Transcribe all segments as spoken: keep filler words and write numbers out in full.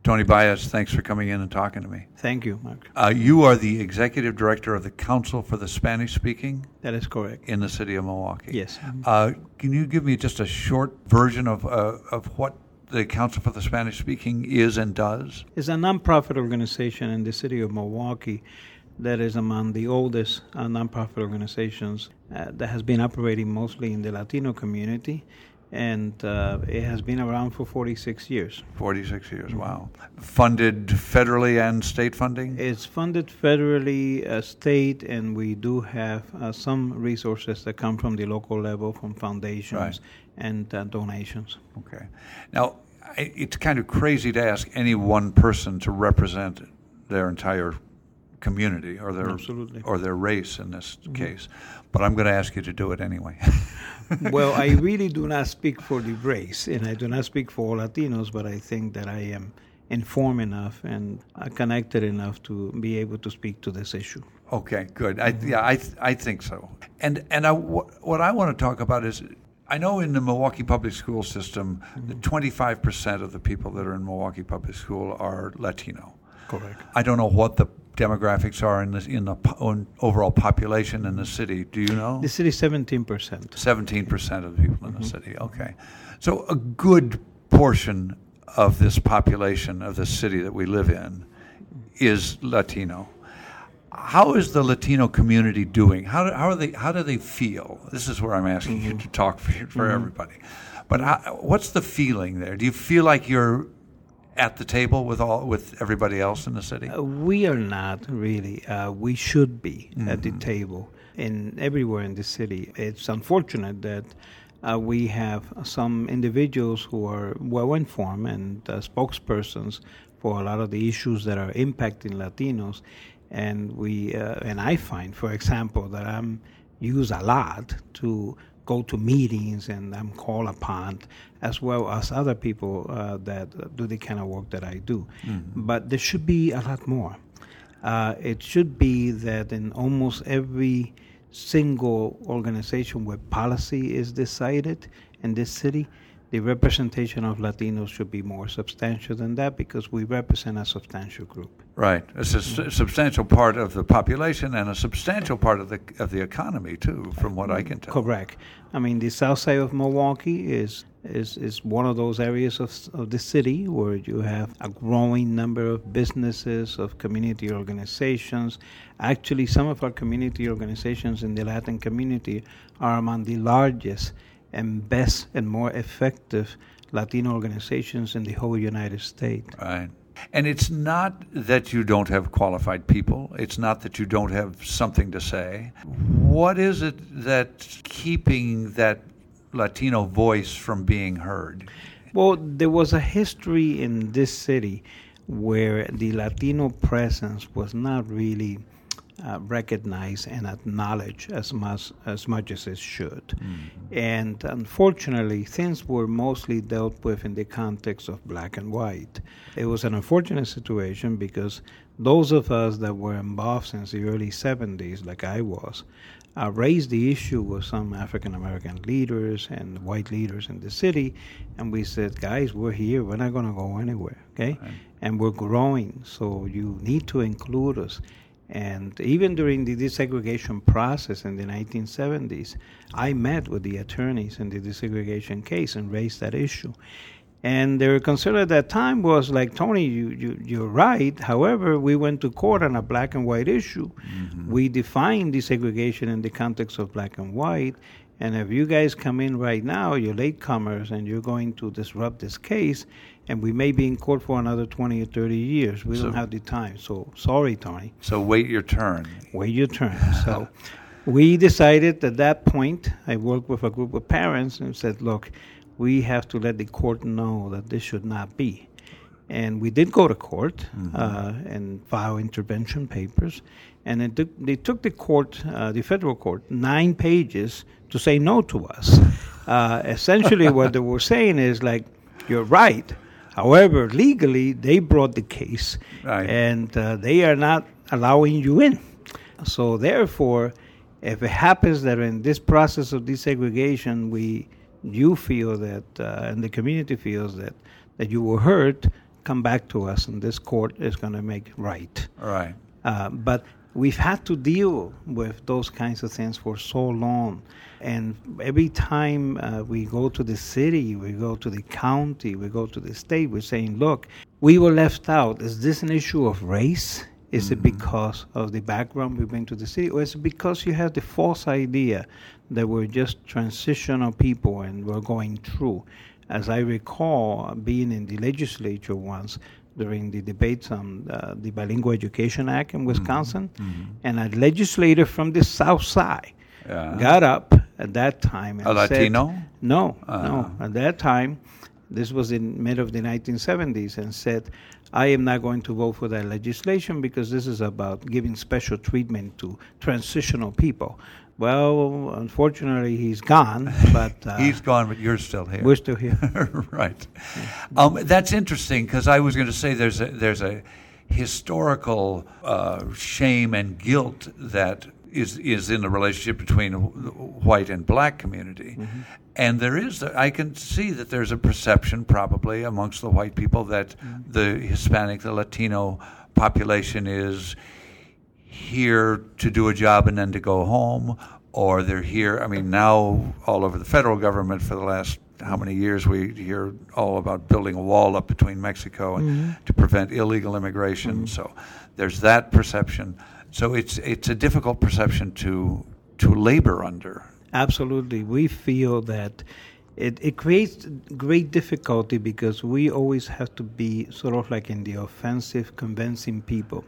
Tony Baez, thanks for coming in and talking to me. Thank you, Mark. Uh, you are the executive director of the Council for the Spanish-Speaking That is correct. in the city of Milwaukee. Yes. Uh, can you give me just a short version of uh, of what the Council for the Spanish-Speaking is and does? It's a nonprofit organization in the city of Milwaukee that is among the oldest uh, nonprofit organizations uh, that has been operating mostly in the Latino community. And uh, it has been around for forty-six years. forty-six years, wow. Funded federally and state funding? It's funded federally, uh, state, and we do have uh, some resources that come from the local level, from foundations Right. and uh, donations. Okay. Now, I- it's kind of crazy to ask any one person to represent their entire community or their Absolutely. or their race in this case, but I'm going to ask you to do it anyway. Well, I really do not speak for the race, and I do not speak for all Latinos, but I think that I am informed enough and uh, connected enough to be able to speak to this issue. Okay, good. I, yeah, I th- I think so. And and I, wh- what I want to talk about is, I know in the Milwaukee public school system, mm-hmm. that twenty-five percent of the people that are in Milwaukee public school are Latino. Correct. I don't know what the demographics are in the in the po- overall population in the city. Do you know? The city is seventeen percent. seventeen percent of the people in the city. Okay. So a good portion of this population of the city that we live in is Latino. How is the Latino community doing? How do, how are they? How do they feel? This is where I'm asking mm-hmm. you to talk for, for mm-hmm. everybody. But how, what's the feeling there? Do you feel like you're at the table with all with everybody else in the city? Uh, we are not really. Uh, we should be mm-hmm. at the table in everywhere in the city. It's unfortunate that uh, we have some individuals who are well informed and uh, spokespersons for a lot of the issues that are impacting Latinos, and we uh, and I find, for example, that I'm used a lot to go to meetings, and I'm called upon, as well as other people uh, that do the kind of work that I do. Mm-hmm. But there should be a lot more. Uh, it should be that in almost every single organization where policy is decided in this city, the representation of Latinos should be more substantial than that, because we represent a substantial group. Right. It's a su- substantial part of the population and a substantial part of the of the economy, too, from what I can tell. Correct. I mean, the south side of Milwaukee is is, is one of those areas of, of the city where you have a growing number of businesses, of community organizations. Actually, some of our community organizations in the Latin community are among the largest and best and more effective Latino organizations in the whole United States. Right. And it's not that you don't have qualified people. It's not that you don't have something to say. What is it that's keeping that Latino voice from being heard? Well, there was a history in this city where the Latino presence was not really Uh, recognized and acknowledged as much as much as it should. Mm-hmm. And unfortunately, things were mostly dealt with in the context of black and white. It was an unfortunate situation because those of us that were involved since the early seventies, like I was, uh, raised the issue with some African American leaders and white leaders in the city, and we said, guys, we're here, we're not going to go anywhere, okay? Right. And we're growing, so you need to include us. And even during the desegregation process in the nineteen seventies, I met with the attorneys in the desegregation case and raised that issue. And their concern at that time was like, Tony, you, you, you're right. However, we went to court on a black and white issue. Mm-hmm. We defined desegregation in the context of black and white. And if you guys come in right now, you're latecomers, and you're going to disrupt this case, and we may be in court for another twenty or thirty years. We so, don't have the time. So sorry, Tony. So wait your turn. Wait your turn. So we decided at that point, I worked with a group of parents and said, look, we have to let the court know that this should not be. And we did go to court mm-hmm. uh, and file intervention papers. And it took, they took the court, uh, the federal court, nine pages to say no to us. Uh, essentially what they were saying is like, you're right. However, legally, they brought the case, right. and uh, they are not allowing you in. So therefore, if it happens that in this process of desegregation, we, you feel that, uh, and the community feels that, that you were hurt, come back to us, and this court is going to make right. Right. Uh, but we've had to deal with those kinds of things for so long. And every time uh, we go to the city, we go to the county, we go to the state, we're saying, look, we were left out. Is this an issue of race? Is mm-hmm. it because of the background we bring to the city? Or is it because you have the false idea that we're just transitional people and we're going through? As I recall being in the legislature once, during the debates on uh, the Bilingual Education Act in Wisconsin, mm-hmm. and a legislator from the South Side yeah. got up at that time and a said, Latino? No, uh. no. At that time, this was in mid of the nineteen seventies, and said, I am not going to vote for that legislation because this is about giving special treatment to transitional people. Well, unfortunately, he's gone, but... Uh, he's gone, but you're still here. We're still here. Right. Um, that's interesting, because I was going to say there's a, there's a historical uh, shame and guilt that is is in the relationship between the white and black community. Mm-hmm. And there is, I can see that there's a perception probably amongst the white people that mm-hmm. the Hispanic, the Latino population is here to do a job and then to go home, or they're here. I mean, now all over the federal government for the last how many years we hear all about building a wall up between Mexico and mm-hmm. to prevent illegal immigration. Mm-hmm. So there's that perception. So it's it's a difficult perception to to labor under. Absolutely. We feel that it, it creates great difficulty because we always have to be sort of like in the offensive, convincing people.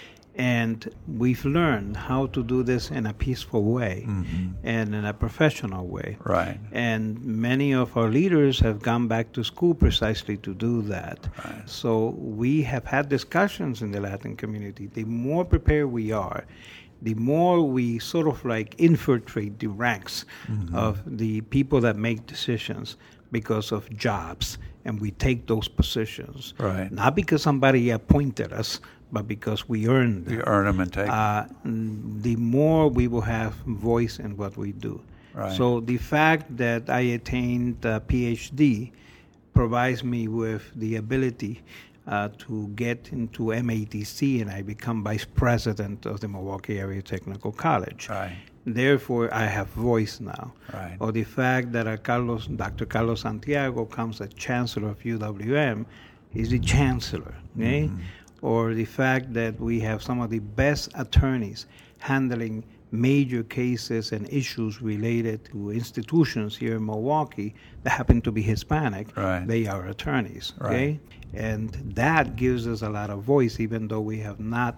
And we've learned how to do this in a peaceful way mm-hmm. and in a professional way. Right. And many of our leaders have gone back to school precisely to do that. Right. So we have had discussions in the Latin community. The more prepared we are, the more we sort of like infiltrate the ranks mm-hmm. of the people that make decisions because of jobs. And we take those positions. Right. Not because somebody appointed us, but because we earned them. We earn them and take uh, them. The more we will have voice in what we do. Right. So the fact that I attained a P H D provides me with the ability uh, to get into M A T C, and I become vice president of the Milwaukee Area Technical College. Right. Therefore, I have voice now. Right. Or the fact that uh, Carlos, Doctor Carlos Santiago comes as chancellor of U W M, he's the chancellor. Okay? Mm-hmm. Or the fact that we have some of the best attorneys handling major cases and issues related to institutions here in Milwaukee that happen to be Hispanic. Right. They are attorneys. Right. Okay? And that gives us a lot of voice, even though we have not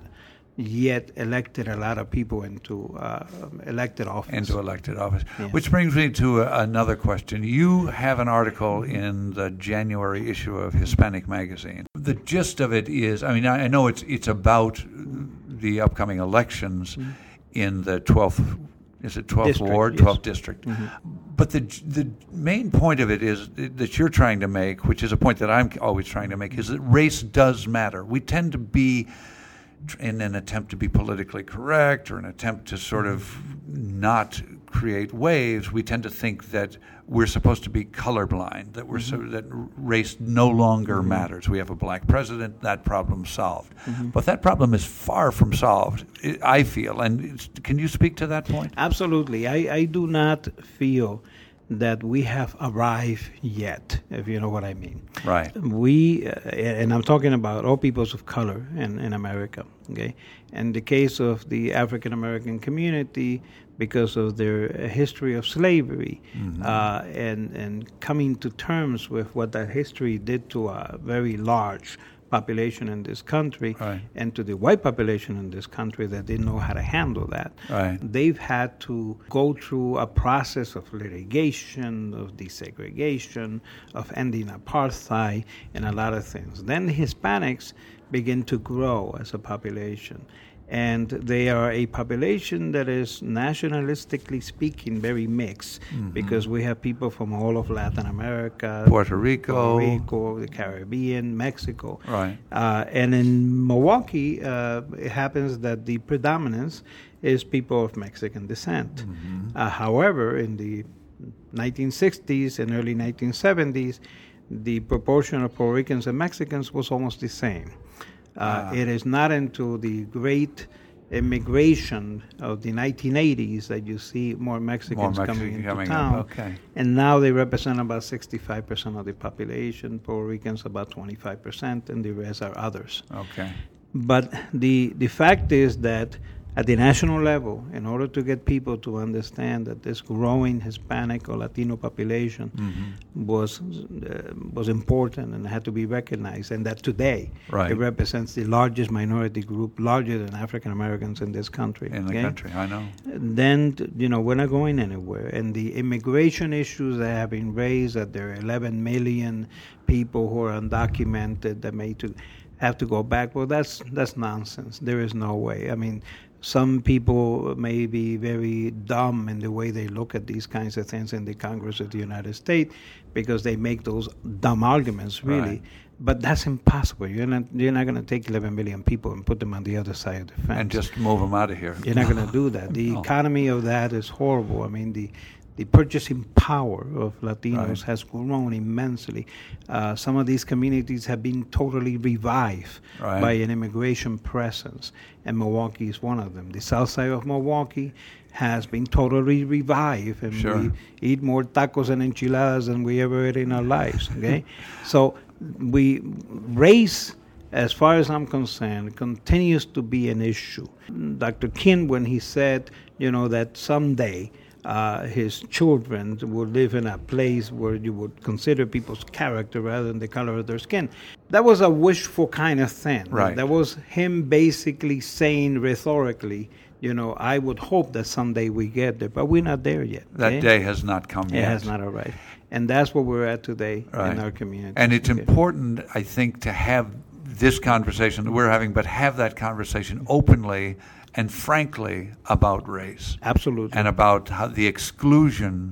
yet elected a lot of people into uh, elected office. Into elected office. Yeah. Which brings me to a, another question. You have an article in the January issue of Hispanic Magazine. The gist of it is, I mean, I, I know it's it's about the upcoming elections mm-hmm. in the twelfth, is it twelfth district, Ward, yes. twelfth District. Mm-hmm. But the the main point of it is that you're trying to make, which is a point that I'm always trying to make, is that race does matter. We tend to be, in an attempt to be politically correct or an attempt to sort of not create waves, we tend to think that we're supposed to be colorblind, that we're mm-hmm. so, that race no longer mm-hmm. matters. We have a black president, that problem's solved. Mm-hmm. But that problem is far from solved, I feel. And can you speak to that point? Absolutely. I, I do not feel that we have arrived yet, if you know what I mean. Right. We, uh, and I'm talking about all peoples of color in, in America, okay? In the case of the African American community, because of their history of slavery, mm-hmm. uh, and, and coming to terms with what that history did to a very large population in this country, right. and to the white population in this country that didn't know how to handle that. Right. They've had to go through a process of litigation, of desegregation, of ending apartheid, and a lot of things. Then the Hispanics begin to grow as a population. And they are a population that is nationalistically speaking very mixed, mm-hmm. because we have people from all of Latin America, Puerto Rico, Puerto Rico, the Caribbean, Mexico. Right. Uh, and in Milwaukee, uh, it happens that the predominance is people of Mexican descent. Mm-hmm. Uh, however, in the nineteen sixties and early nineteen seventies, the proportion of Puerto Ricans and Mexicans was almost the same. Uh, Ah. It is not until the great immigration of the nineteen eighties that you see more Mexicans More coming Mexican into coming up, town. okay. And now they represent about sixty-five percent of the population, Puerto Ricans about twenty-five percent, and the rest are others. Okay. But the the fact is that at the national level, in order to get people to understand that this growing Hispanic or Latino population Mm-hmm. was uh, was important and had to be recognized, and that today Right. it represents the largest minority group, larger than African Americans in this country. In the okay? country, I know. Then, t- you know, we're not going anywhere. And the immigration issues that have been raised, that there are eleven million people who are undocumented that may to have to go back, well, that's that's nonsense. There is no way. I mean, some people may be very dumb in the way they look at these kinds of things in the Congress of the United States because they make those dumb arguments, really. Right. But that's impossible. You're not you're not going to take eleven million people and put them on the other side of the fence. And just move them out of here. You're not going to do that. The No. economy of that is horrible. I mean, the the purchasing power of Latinos Right. has grown immensely. Uh, some of these communities have been totally revived Right. by an immigration presence, and Milwaukee is one of them. The south side of Milwaukee has been totally revived, and Sure. we eat more tacos and enchiladas than we ever ate in our lives. Okay, so we race, as far as I'm concerned, continues to be an issue. Doctor King, when he said, you know, that someday uh, his children would live in a place where you would consider people's character rather than the color of their skin, that was a wishful kind of thing. Right. That was him basically saying rhetorically, you know, I would hope that someday we get there, but we're not there yet. That okay? day has not come It yet. has not arrived. And that's where we're at today Right. in our community. And it's Okay. important, I think, to have this conversation that we're having, but have that conversation openly and frankly about race Absolutely. and about how the exclusion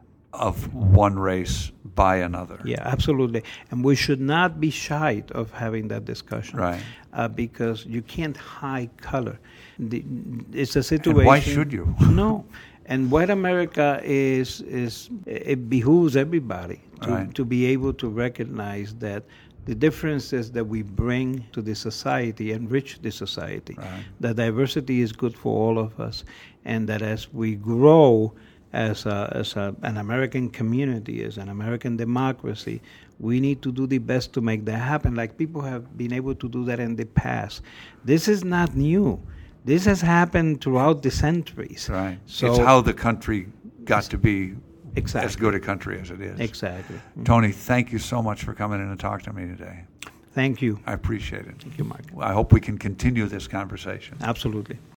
of one race by another. Yeah, absolutely. And we should not be shy of having that discussion. Right. Uh, because you can't hide color. The, it's a situation. And why should you? No. And white America is, is it behooves everybody to, Right. to be able to recognize that the differences that we bring to the society enrich the society. Right. That diversity is good for all of us. And that as we grow as, a, as a, an American community, as an American democracy, we need to do the best to make that happen, like people have been able to do that in the past. This is not new. This has happened throughout the centuries. Right. So it's how the country got to be Exactly. as good a country as it is. Exactly. Tony, thank you so much for coming in and talking to me today. Thank you. I appreciate it. Thank you, Mark. I hope we can continue this conversation. Absolutely.